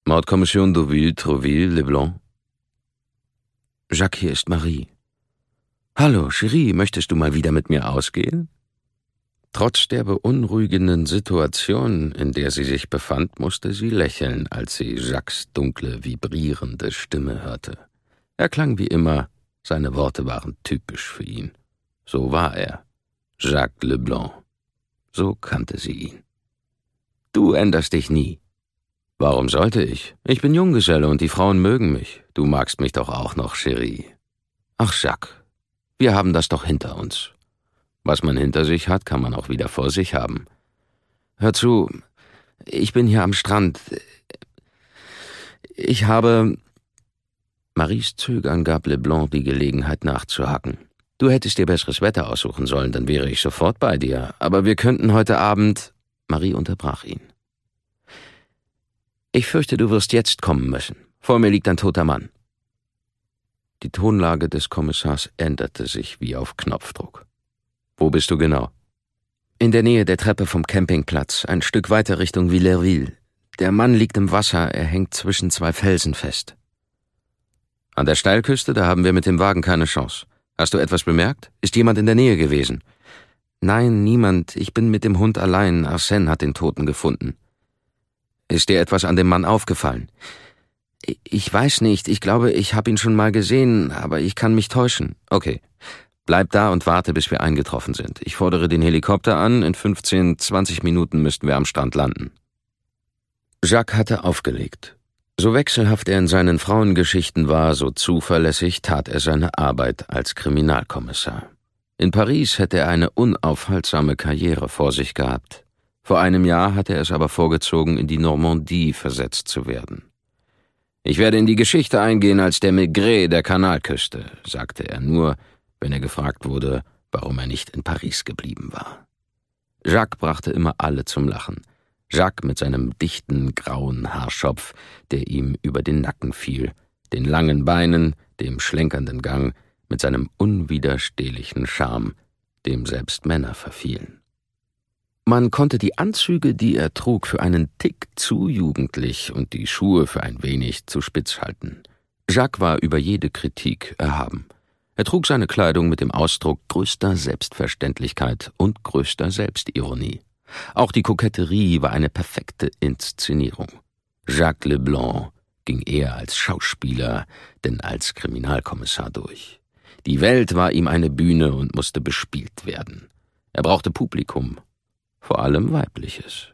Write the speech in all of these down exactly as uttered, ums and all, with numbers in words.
Mordkommission Deauville, Trouville, Leblanc. Jacques, hier ist Marie. Hallo, Chérie, möchtest du mal wieder mit mir ausgehen? Trotz der beunruhigenden Situation, in der sie sich befand, musste sie lächeln, als sie Jacques' dunkle, vibrierende Stimme hörte. Er klang wie immer, seine Worte waren typisch für ihn. So war er, Jacques Leblanc. So kannte sie ihn. Du änderst dich nie. Warum sollte ich? Ich bin Junggeselle und die Frauen mögen mich. Du magst mich doch auch noch, Chérie. Ach, Jacques, wir haben das doch hinter uns. Was man hinter sich hat, kann man auch wieder vor sich haben. Hör zu, ich bin hier am Strand. Ich habe... Maries Zögern gab Leblanc die Gelegenheit nachzuhaken. Du hättest dir besseres Wetter aussuchen sollen, dann wäre ich sofort bei dir. Aber wir könnten heute Abend... Marie unterbrach ihn. Ich fürchte, du wirst jetzt kommen müssen. Vor mir liegt ein toter Mann. Die Tonlage des Kommissars änderte sich wie auf Knopfdruck. Wo bist du genau? In der Nähe der Treppe vom Campingplatz, ein Stück weiter Richtung Villerville. Der Mann liegt im Wasser, er hängt zwischen zwei Felsen fest. An der Steilküste, da haben wir mit dem Wagen keine Chance. Hast du etwas bemerkt? Ist jemand in der Nähe gewesen? Nein, niemand. Ich bin mit dem Hund allein. Arsène hat den Toten gefunden. Ist dir etwas an dem Mann aufgefallen? Ich weiß nicht. Ich glaube, ich habe ihn schon mal gesehen, aber ich kann mich täuschen. Okay. Bleib da und warte, bis wir eingetroffen sind. Ich fordere den Helikopter an. In fünfzehn, zwanzig Minuten müssten wir am Strand landen. Jacques hatte aufgelegt. So wechselhaft er in seinen Frauengeschichten war, so zuverlässig tat er seine Arbeit als Kriminalkommissar. In Paris hätte er eine unaufhaltsame Karriere vor sich gehabt. Vor einem Jahr hatte er es aber vorgezogen, in die Normandie versetzt zu werden. Ich werde in die Geschichte eingehen als der Maigret der Kanalküste, sagte er nur, wenn er gefragt wurde, warum er nicht in Paris geblieben war. Jacques brachte immer alle zum Lachen. Jacques mit seinem dichten, grauen Haarschopf, der ihm über den Nacken fiel, den langen Beinen, dem schlenkernden Gang, mit seinem unwiderstehlichen Charme, dem selbst Männer verfielen. Man konnte die Anzüge, die er trug, für einen Tick zu jugendlich und die Schuhe für ein wenig zu spitz halten. Jacques war über jede Kritik erhaben. Er trug seine Kleidung mit dem Ausdruck größter Selbstverständlichkeit und größter Selbstironie. Auch die Koketterie war eine perfekte Inszenierung. Jacques Leblanc ging eher als Schauspieler denn als Kriminalkommissar durch. Die Welt war ihm eine Bühne und musste bespielt werden. Er brauchte Publikum, vor allem weibliches.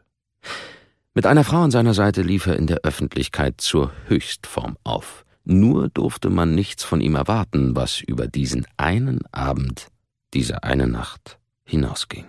Mit einer Frau an seiner Seite lief er in der Öffentlichkeit zur Höchstform auf. Nur durfte man nichts von ihm erwarten, was über diesen einen Abend, diese eine Nacht hinausging.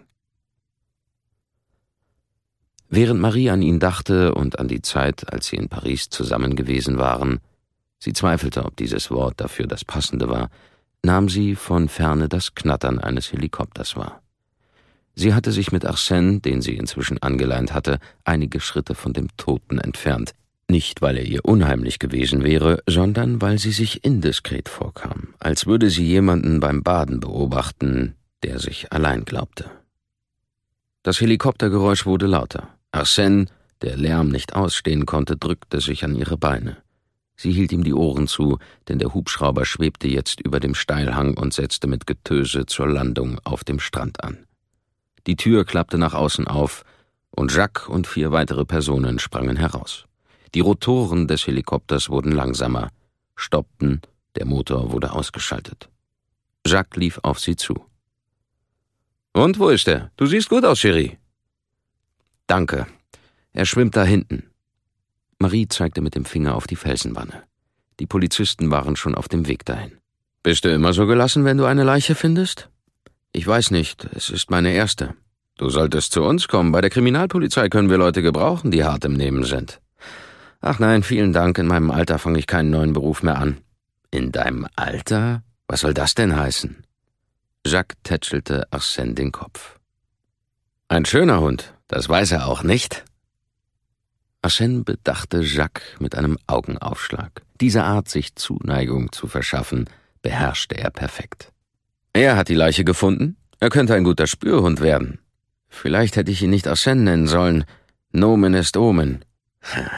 Während Marie an ihn dachte und an die Zeit, als sie in Paris zusammen gewesen waren, sie zweifelte, ob dieses Wort dafür das passende war, nahm sie von ferne das Knattern eines Helikopters wahr. Sie hatte sich mit Arsène, den sie inzwischen angeleint hatte, einige Schritte von dem Toten entfernt, nicht weil er ihr unheimlich gewesen wäre, sondern weil sie sich indiskret vorkam, als würde sie jemanden beim Baden beobachten, der sich allein glaubte. Das Helikoptergeräusch wurde lauter. Arsène, der Lärm nicht ausstehen konnte, drückte sich an ihre Beine. Sie hielt ihm die Ohren zu, denn der Hubschrauber schwebte jetzt über dem Steilhang und setzte mit Getöse zur Landung auf dem Strand an. Die Tür klappte nach außen auf, und Jacques und vier weitere Personen sprangen heraus. Die Rotoren des Helikopters wurden langsamer, stoppten, der Motor wurde ausgeschaltet. Jacques lief auf sie zu. »Und, wo ist er? Du siehst gut aus, Chérie.« »Danke. Er schwimmt da hinten.« Marie zeigte mit dem Finger auf die Felsenwanne. Die Polizisten waren schon auf dem Weg dahin. »Bist du immer so gelassen, wenn du eine Leiche findest?« »Ich weiß nicht. Es ist meine erste.« »Du solltest zu uns kommen. Bei der Kriminalpolizei können wir Leute gebrauchen, die hart im Nehmen sind.« »Ach nein, vielen Dank. In meinem Alter fange ich keinen neuen Beruf mehr an.« »In deinem Alter? Was soll das denn heißen?« Jacques tätschelte Arsène den Kopf. »Ein schöner Hund, das weiß er auch nicht.« Arsène bedachte Jacques mit einem Augenaufschlag. Diese Art, sich Zuneigung zu verschaffen, beherrschte er perfekt. »Er hat die Leiche gefunden? Er könnte ein guter Spürhund werden. Vielleicht hätte ich ihn nicht Arsène nennen sollen. Nomen est Omen.«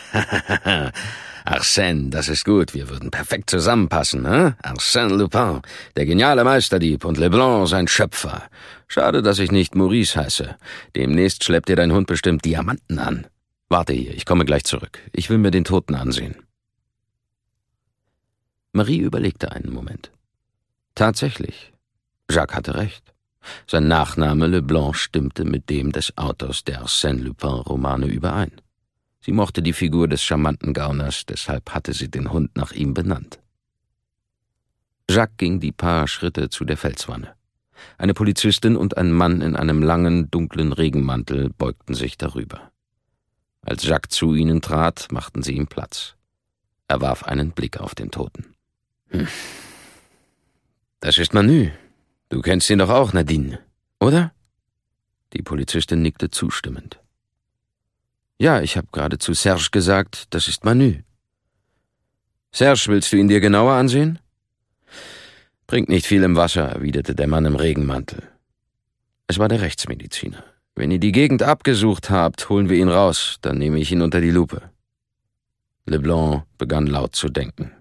Arsène, das ist gut. Wir würden perfekt zusammenpassen, hm? Arsène Lupin, der geniale Meisterdieb und Leblanc sein Schöpfer. Schade, dass ich nicht Maurice heiße. Demnächst schleppt dir dein Hund bestimmt Diamanten an. Warte hier, ich komme gleich zurück. Ich will mir den Toten ansehen. Marie überlegte einen Moment. Tatsächlich, Jacques hatte recht. Sein Nachname Leblanc stimmte mit dem des Autors der Arsène Lupin-Romane überein. Sie mochte die Figur des charmanten Gauners, deshalb hatte sie den Hund nach ihm benannt. Jacques ging die paar Schritte zu der Felswanne. Eine Polizistin und ein Mann in einem langen, dunklen Regenmantel beugten sich darüber. Als Jacques zu ihnen trat, machten sie ihm Platz. Er warf einen Blick auf den Toten. Hm. Das ist Manu. Du kennst ihn doch auch, Nadine, oder? Die Polizistin nickte zustimmend. Ja, ich habe gerade zu Serge gesagt, das ist Manu. Serge, willst du ihn dir genauer ansehen? Bringt nicht viel im Wasser, erwiderte der Mann im Regenmantel. Es war der Rechtsmediziner. Wenn ihr die Gegend abgesucht habt, holen wir ihn raus, dann nehme ich ihn unter die Lupe. Leblanc begann laut zu denken.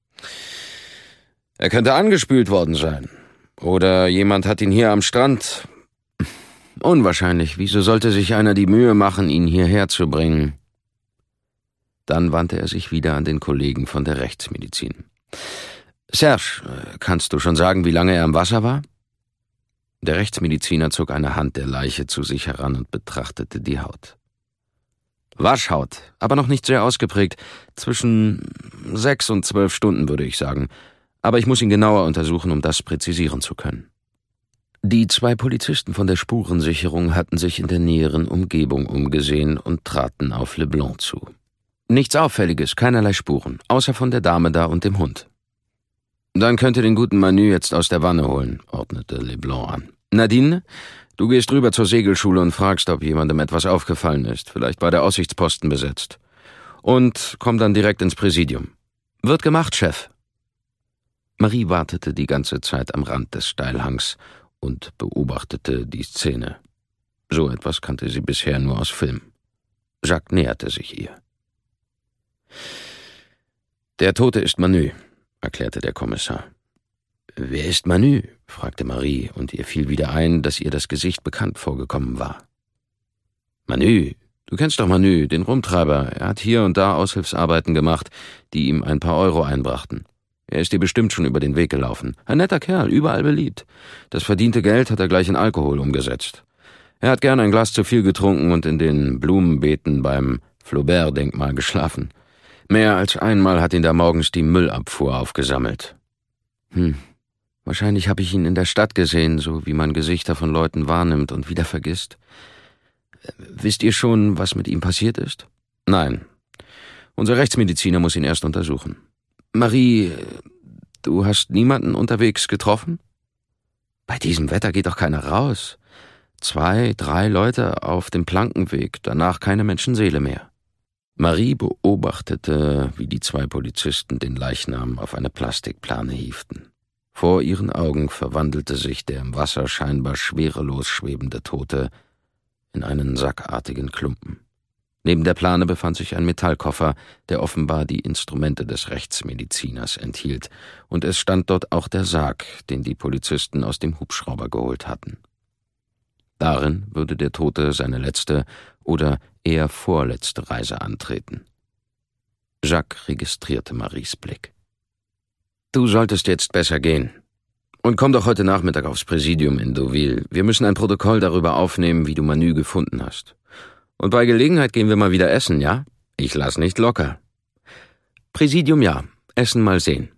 Er könnte angespült worden sein. Oder jemand hat ihn hier am Strand... Unwahrscheinlich. Wieso sollte sich einer die Mühe machen, ihn hierher zu bringen? Dann wandte er sich wieder an den Kollegen von der Rechtsmedizin. Serge, kannst du schon sagen, wie lange er im Wasser war? Der Rechtsmediziner zog eine Hand der Leiche zu sich heran und betrachtete die Haut. Waschhaut, aber noch nicht sehr ausgeprägt. Zwischen sechs und zwölf Stunden, würde ich sagen. Aber ich muss ihn genauer untersuchen, um das präzisieren zu können. Die zwei Polizisten von der Spurensicherung hatten sich in der näheren Umgebung umgesehen und traten auf Leblanc zu. Nichts Auffälliges, keinerlei Spuren, außer von der Dame da und dem Hund. Dann könnt ihr den guten Manu jetzt aus der Wanne holen, ordnete Leblanc an. Nadine, du gehst rüber zur Segelschule und fragst, ob jemandem etwas aufgefallen ist. Vielleicht war der Aussichtsposten besetzt. Und komm dann direkt ins Präsidium. Wird gemacht, Chef. Marie wartete die ganze Zeit am Rand des Steilhangs und beobachtete die Szene. So etwas kannte sie bisher nur aus Film. Jacques näherte sich ihr. Der Tote ist Manu, erklärte der Kommissar. Wer ist Manu? Fragte Marie, und ihr fiel wieder ein, dass ihr das Gesicht bekannt vorgekommen war. Manu, du kennst doch Manu, den Rumtreiber. Er hat hier und da Aushilfsarbeiten gemacht, die ihm ein paar Euro einbrachten. Er ist dir bestimmt schon über den Weg gelaufen. Ein netter Kerl, überall beliebt. Das verdiente Geld hat er gleich in Alkohol umgesetzt. Er hat gern ein Glas zu viel getrunken und in den Blumenbeeten beim Flaubert-Denkmal geschlafen. Mehr als einmal hat ihn da morgens die Müllabfuhr aufgesammelt. Hm, wahrscheinlich habe ich ihn in der Stadt gesehen, so wie man Gesichter von Leuten wahrnimmt und wieder vergisst. Wisst ihr schon, was mit ihm passiert ist? Nein. Unser Rechtsmediziner muss ihn erst untersuchen. Marie, du hast niemanden unterwegs getroffen? Bei diesem Wetter geht doch keiner raus. Zwei, drei Leute auf dem Plankenweg, danach keine Menschenseele mehr. Marie beobachtete, wie die zwei Polizisten den Leichnam auf eine Plastikplane hieften. Vor ihren Augen verwandelte sich der im Wasser scheinbar schwerelos schwebende Tote in einen sackartigen Klumpen. Neben der Plane befand sich ein Metallkoffer, der offenbar die Instrumente des Rechtsmediziners enthielt, und es stand dort auch der Sarg, den die Polizisten aus dem Hubschrauber geholt hatten. Darin würde der Tote seine letzte oder eher vorletzte Reise antreten. Jacques registrierte Maries Blick. »Du solltest jetzt besser gehen. Und komm doch heute Nachmittag aufs Präsidium in Deauville. Wir müssen ein Protokoll darüber aufnehmen, wie du Manu gefunden hast. Und bei Gelegenheit gehen wir mal wieder essen, ja? Ich lass nicht locker.« »Präsidium ja, Essen mal sehen.«